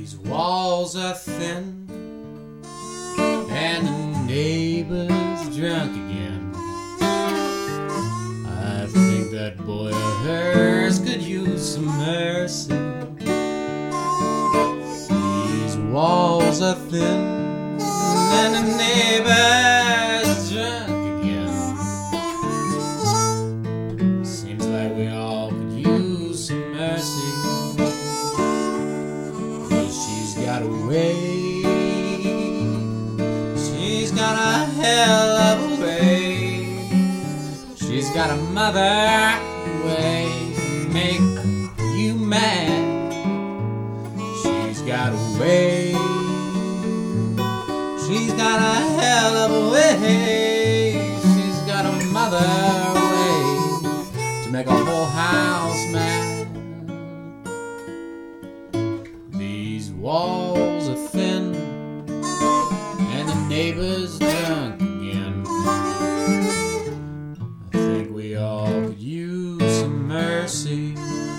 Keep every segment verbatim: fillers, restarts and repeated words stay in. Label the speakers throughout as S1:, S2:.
S1: These walls are thin, and the neighbor's drunk again. I think that boy of hers could use some mercy. These walls are thin, and the neighbor's drunk again. Seems like we all could use some mercy. She's got a way, she's got a hell of a way. She's got a mother way to make you mad. She's got a way, she's got a hell of a way. She's got a mother way to make a whole house mad. These walls are thin, and the neighbor's drunk again. I think we all could use some mercy.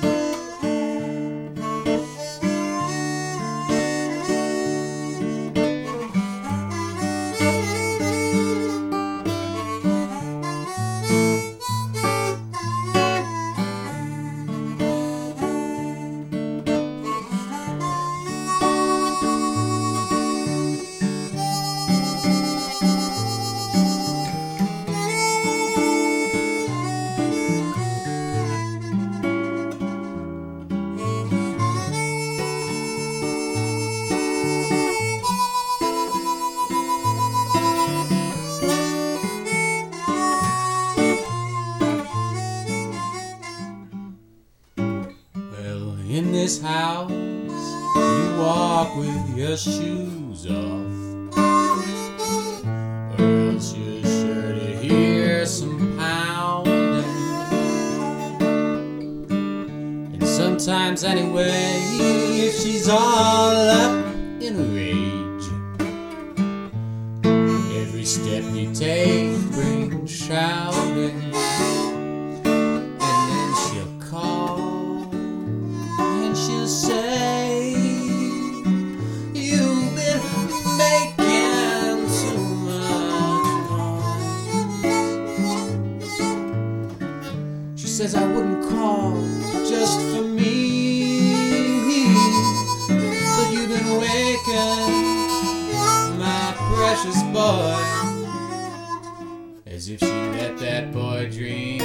S1: In this house, you walk with your shoes off, or else you're sure to hear some pounding. And sometimes anyway, if she's all up in a rage, every step you take brings shouting. She'll say, you've been making too much noise. She says I wouldn't call just for me, but you've been waking my precious boy, as if she let that boy dream.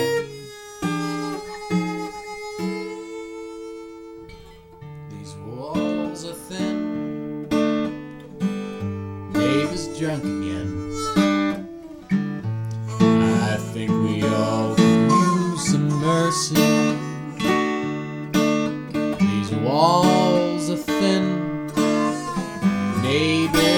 S1: Walls are thin, neighbor's drunk again. I think we all could use some mercy. These walls are thin, neighbor